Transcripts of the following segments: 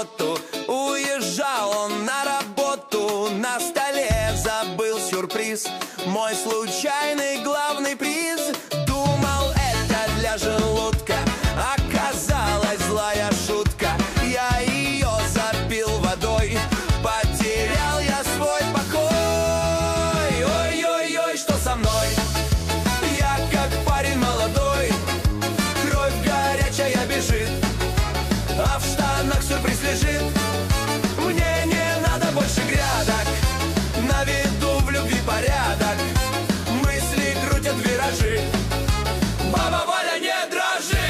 работу. Уезжал он на работу, на столе забыл сюрприз. Мой случайный главный приз. Думал, это для желудка, оказалась злая шутка. Я ее запил водой, потерял я свой покой. Ой-ой-ой, что со мной? Я как парень молодой, кровь горячая бежит, а в штанах сюрприз лежит. Мне не надо больше грядок, на виду в любви порядок. Мысли крутят виражи, баба Валя, не дрожи.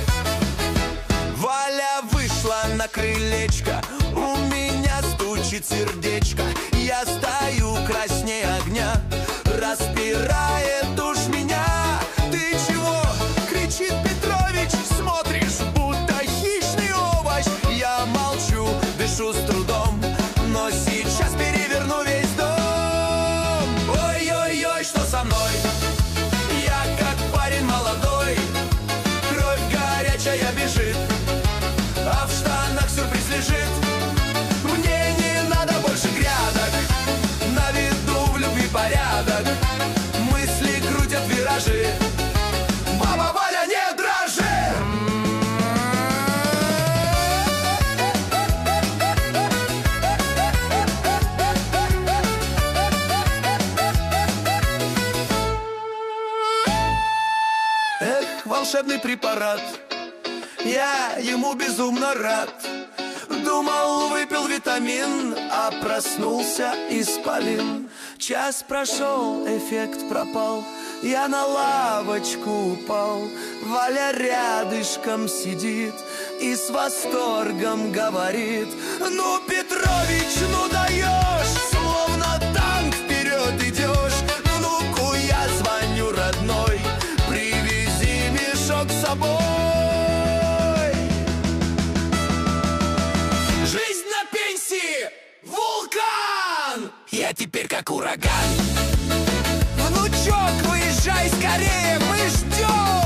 Валя вышла на крылечко, у меня стучит сердечко. Я стою краснее огня, распирает уж меня. Ты чего? Кричит Петрович, смотришь, будто хищный овощ. Я молчу, дышу с трудом, но сейчас переверну весь дом. Ой-ой-ой, что со мной? Я как парень молодой, кровь горячая бежит, а в штанах сюрприз лежит. Мне не надо больше грядок, на виду в любви порядок. Мысли крутят виражи, баба Валя, не дрожи. Эх, волшебный препарат, я ему безумно рад. Думал, выпил витамин, а проснулся исполин. Час прошел, эффект пропал, я на лавочку упал. Валя рядышком сидит и с восторгом говорит: ну, Петрович, ну даешь, словно танк вперед идешь. Внуку я звоню родной, привези мешок с собой. Жизнь на пенсии, вулкан! Я теперь как ураган. Внучок, выезжай скорее, мы ждем!